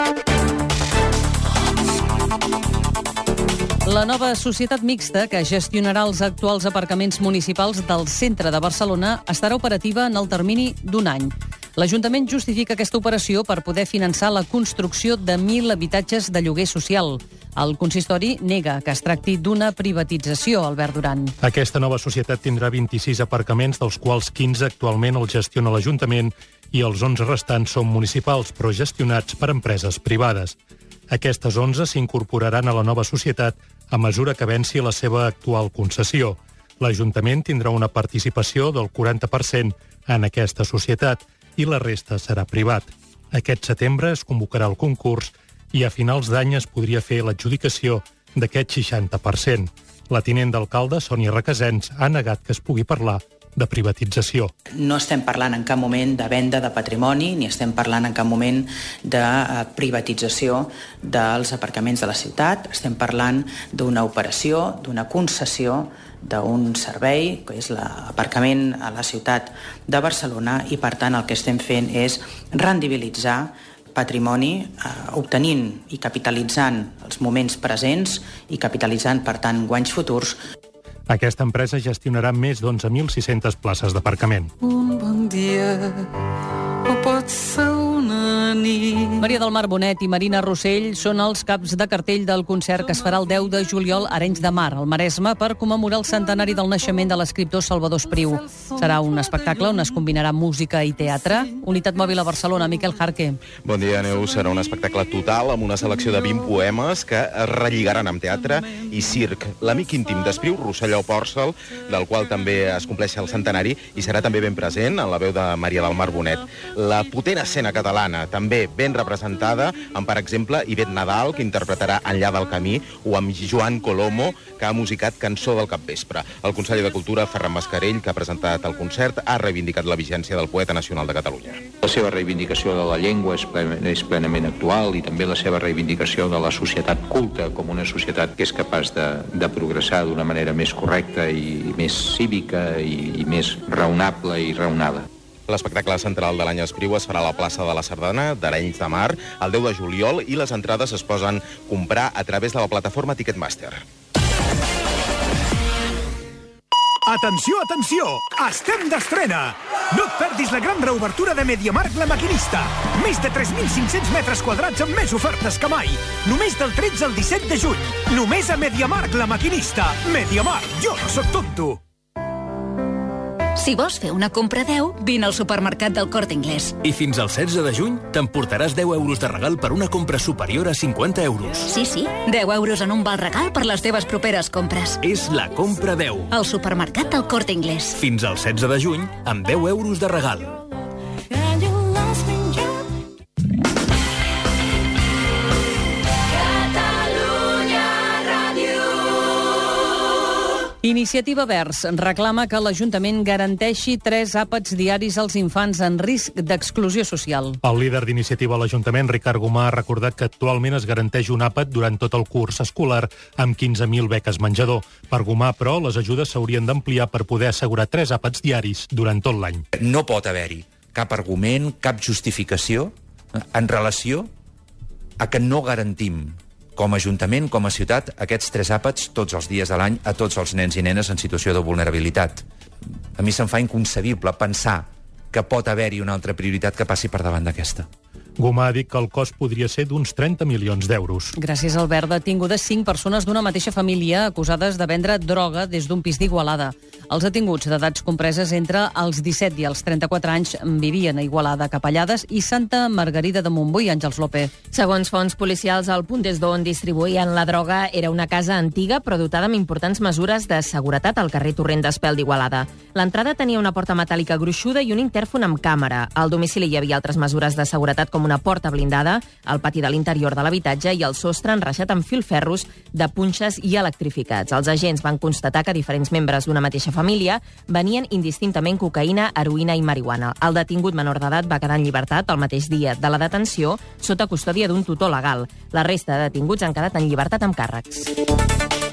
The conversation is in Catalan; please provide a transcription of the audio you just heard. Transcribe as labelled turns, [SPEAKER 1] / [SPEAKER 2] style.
[SPEAKER 1] La nova societat mixta, que gestionarà els actuals aparcaments municipals del centre de Barcelona, estarà operativa en el termini d'un any. L'Ajuntament justifica aquesta operació per poder finançar la construcció de 1.000 habitatges de lloguer social. El consistori nega que es tracti d'una privatització, Albert Duran.
[SPEAKER 2] Aquesta nova societat tindrà 26 aparcaments, dels quals 15 actualment els gestiona l'Ajuntament i els 11 restants són municipals, però gestionats per empreses privades. Aquestes 11 s'incorporaran a la nova societat a mesura que venci la seva actual concessió. L'Ajuntament tindrà una participació del 40% en aquesta societat i la resta serà privat. Aquest setembre es convocarà el concurs i a finals d'any es podria fer l'adjudicació d'aquest 60%. La tinent d'alcalde, Sònia Requesens, ha negat que es pugui parlar de privatització.
[SPEAKER 3] No estem parlant en cap moment de venda de patrimoni, ni estem parlant en cap moment de privatització dels aparcaments de la ciutat. Estem parlant d'una operació, d'una concessió d'un servei, que és l'aparcament a la ciutat de Barcelona, i per tant el que estem fent és rendibilitzar patrimoni, obtenint i capitalitzant els moments presents i capitalitzant, per tant, guanys futurs.
[SPEAKER 2] Aquesta empresa gestionarà més d'11.600 places d'aparcament.
[SPEAKER 4] Un bon dia, o pot ser una nit.
[SPEAKER 1] Maria del Mar Bonet i Marina Rossell són els caps de cartell del concert que es farà el 10 de juliol a Arenys de Mar, al Maresme, per commemorar el centenari del naixement de l'escriptor Salvador Espriu. Serà un espectacle on es combinarà música i teatre. Unitat Mòbil a Barcelona, Miquel Jarque.
[SPEAKER 5] Bon dia, Neus. Serà un espectacle total amb una selecció de 20 poemes que es relligaran amb teatre i circ. L'amic íntim d'Espriu, Rosselló Pòrcel, del qual també es compleix el centenari, i serà també ben present en la veu de Maria del Mar Bonet. La potent escena catalana, també ben representada, amb, per exemple, Ivet Nadal, que interpretarà Enllà del camí, o amb Joan Colomo, que ha musicat Cançó del capvespre. El conseller de Cultura, Ferran Mascarell, que ha presentat el concert, ha reivindicat la vigència del poeta nacional de Catalunya.
[SPEAKER 6] La seva reivindicació de la llengua és plenament actual, i també la seva reivindicació de la societat culta com una societat que és capaç de progressar d'una manera més correcta i més cívica i més raonable i raonada.
[SPEAKER 5] L'espectacle central de l'any Espriu es farà a la plaça de la Sardana d'Arenys de Mar el 10 de juliol i les entrades es poden comprar a través de la plataforma Ticketmaster.
[SPEAKER 7] Atenció, atenció! Estem d'estrena! No et perdis la gran reobertura de MediaMarkt La Maquinista. Més de 3.500 metres quadrats amb més ofertes que mai. Només del 13 al 17 de juny. Només a MediaMarkt La Maquinista. MediaMarkt, jo no soc tonto.
[SPEAKER 8] Si vols fer una compra 10, vine al supermercat del Corte Inglés.
[SPEAKER 9] I fins al 16 de juny t'emportaràs 10 euros de regal per una compra superior a 50 euros.
[SPEAKER 8] Sí, 10 euros en un val regal per les teves properes compres.
[SPEAKER 9] És la compra 10.
[SPEAKER 8] Al supermercat del Corte Inglés.
[SPEAKER 9] Fins al 16 de juny, amb 10 euros de regal.
[SPEAKER 1] Iniciativa Verds reclama que l'Ajuntament garanteixi 3 àpats diaris als infants en risc d'exclusió social.
[SPEAKER 2] El líder d'Iniciativa a l'Ajuntament, Ricard Gomà, ha recordat que actualment es garanteix un àpat durant tot el curs escolar amb 15.000 beques menjador. Per Gomà, però, les ajudes s'haurien d'ampliar per poder assegurar 3 àpats diaris durant tot l'any.
[SPEAKER 10] No pot haver-hi cap argument, cap justificació en relació a que no garantim com a Ajuntament, com a ciutat, aquests 3 àpats tots els dies de l'any a tots els nens i nenes en situació de vulnerabilitat. A mi se'm fa inconcebible pensar que pot haver-hi una altra prioritat que passi per davant d'aquesta.
[SPEAKER 2] Gomà ha dit que el cost podria ser d'uns 30 milions d'euros.
[SPEAKER 1] Gràcies al Verd, detingudes 5 persones d'una mateixa família acusades de vendre droga des d'un pis d'Igualada. Els detinguts d'edats compreses entre els 17 i els 34 anys vivien a Igualada, Capellades i Santa Margarida de Montbui. Àngels López.
[SPEAKER 11] Segons fonts policials, el punt des d'on distribuïen la droga era una casa antiga però dotada amb importants mesures de seguretat al carrer Torrent d'Espel d'Igualada. L'entrada tenia una porta metàl·lica gruixuda i un intèrfon amb càmera. Al domicili hi havia altres mesures de seguretat com una porta blindada, el pati de l'interior de l'habitatge i el sostre enreixat amb filferros de punxes i electrificats. Els agents van constatar que diferents membres d'una mateixa família venien indistintament cocaïna, heroïna i marihuana. El detingut menor d'edat va quedar en llibertat el mateix dia de la detenció sota custòdia d'un tutor legal. La resta de detinguts han quedat en llibertat amb càrrecs.